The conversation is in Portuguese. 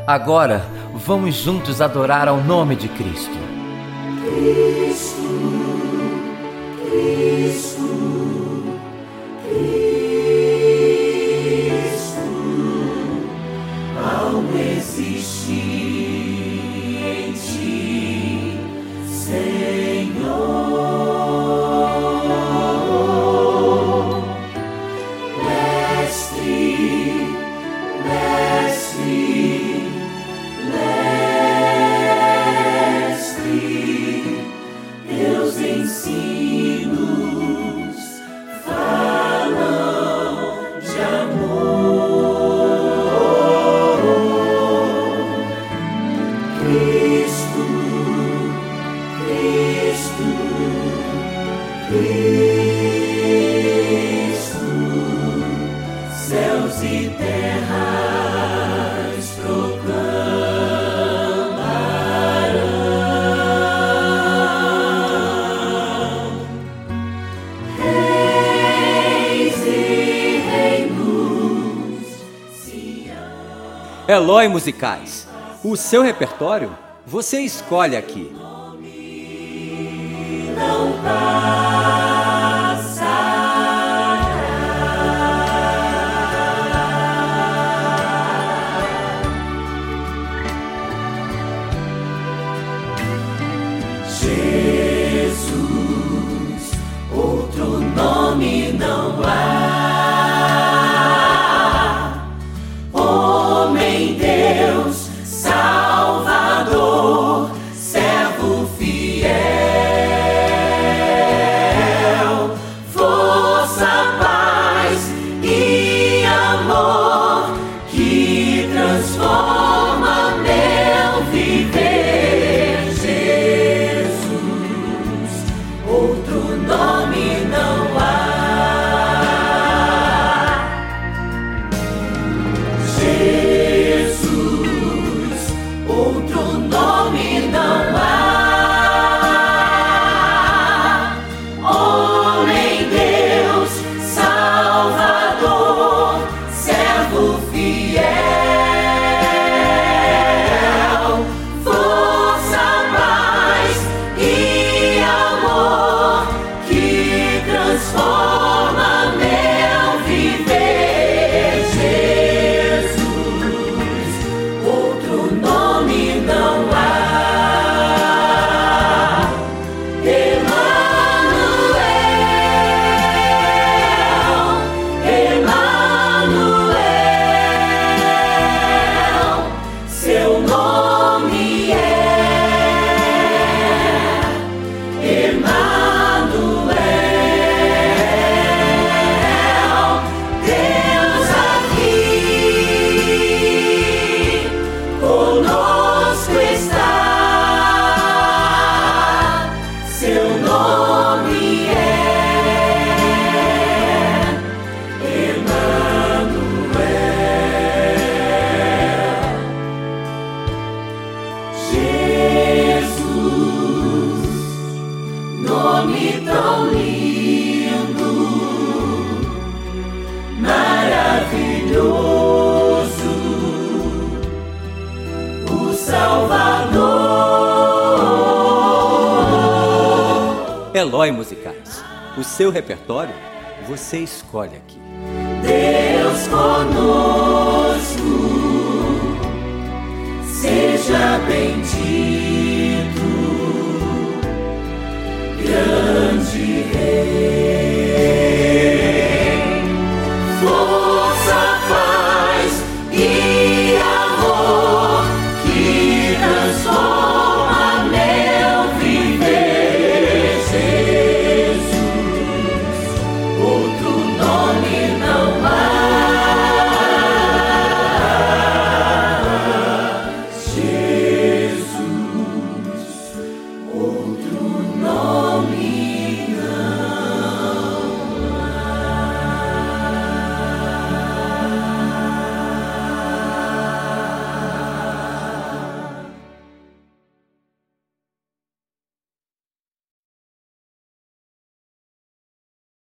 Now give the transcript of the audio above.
Agora, vamos juntos adorar ao nome de Cristo. Cristo, Cristo, Cristo, algo existe em ti, Senhor. Mestre, Mestre, Mestre, teus ensinos falam de amor. Cristo, Cristo, Cristo, céus e terras proclamarão. Reis e reinos, Sião. Eloy Musicais. O seu repertório você escolhe aqui. Não passará. Jesus, outro nome não há. Homem, Deus, Salvador, servo fiel, força, paz e amor que transforma meu viver. Jesus, outro nome não há. Jesus, outro nome não há. Homem, Deus, Salvador, servo fiel, força, paz e amor que transforma meu viver. Jesus, outro nome não há. Emanuel, seu nome é Emanuel, Deus aqui conosco está. Seu nome é Emanuel. Jesus, nome tão lindo, maravilhoso, o Salvador. Eloy Musicais. O seu repertório você escolhe aqui. Deus conosco.